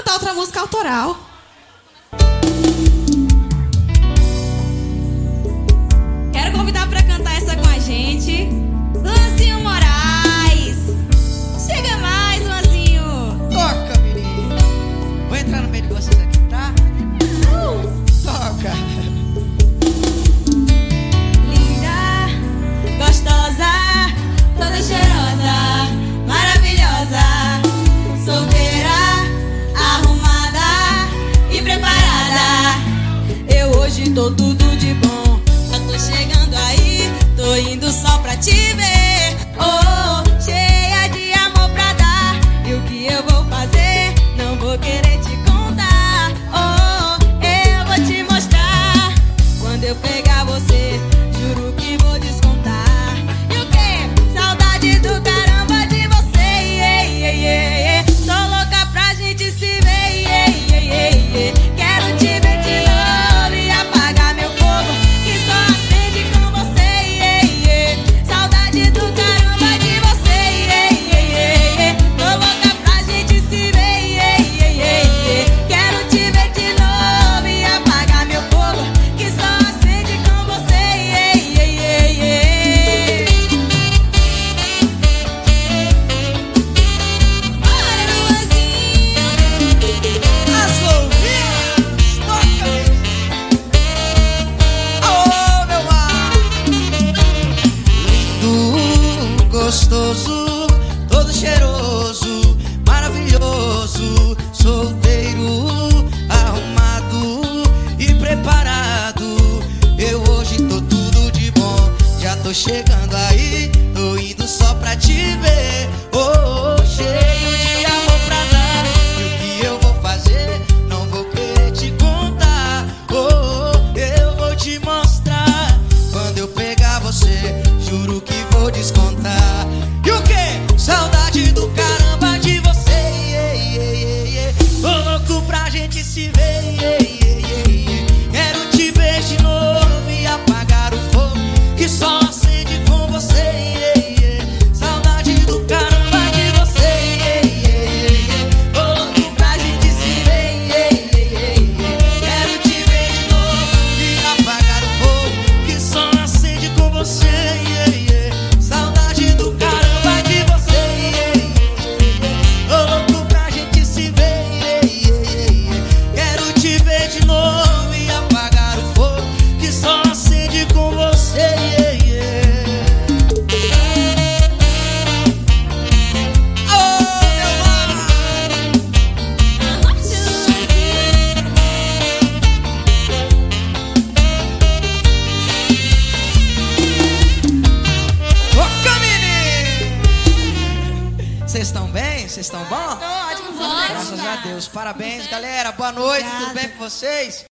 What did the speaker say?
cantar outra música autoral. Quero convidar pra cantar essa com a gente Luanzinho Moraes. Chega mais, Luanzinho. Toca, menino. Vou entrar no meio de vocês aqui, tá? Toca. Linda, gostosa, toda cheirosa, maravilhosa, solteira, arrumada e preparada. Eu hoje tô tudo de bom. Já tô chegando aí, tô indo só pra te ver. Oh, cheia de amor pra dar. E o que eu vou fazer? Não vou querer te contar. Oh, eu vou te mostrar. Quando eu pegar você, juro que vou descontar. E o quê? Saudade do caramba de você. Tô louca pra gente se ver. Quero te ver de novo e apagar meu fogo que só acende com você. Saudade do caramba de você. Tô louca pra gente se ver. Quero te ver de novo e apagar meu fogo que só acende com você. Bora, Luanzinho. As ouvidas, toca, menino. Aô, meu mar. Lindo, gostoso, todo cheiroso, maravilhoso, solteiro, arrumado e preparado. Eu hoje tô tudo de bom. Já tô chegando aí, tô indo só pra te ver. Oh, cheio de amor pra dar. E o que eu vou fazer? Não vou querer te contar. Oh, eu vou te mostrar. Quando eu pegar você, juro que vou descontar. E o quê? Saudade do caramba de você. Tô louco pra gente se ver. Quero te ver de novo e apagar o fogo que só acende com você. Saudade do caramba de você. Tô louco pra gente se ver. Quero te ver de novo e apagar o fogo que só acende com você. Saudade do caramba de você. Tô louco pra gente se ver. Quero te ver de novo e apagar o fogo que só acende com você. Oh, meu mar. Toca, menino. Vocês estão bem? Vocês estão bom? Ótimo, Graças a Deus. Parabéns, galera. Boa noite. Tudo bem com vocês?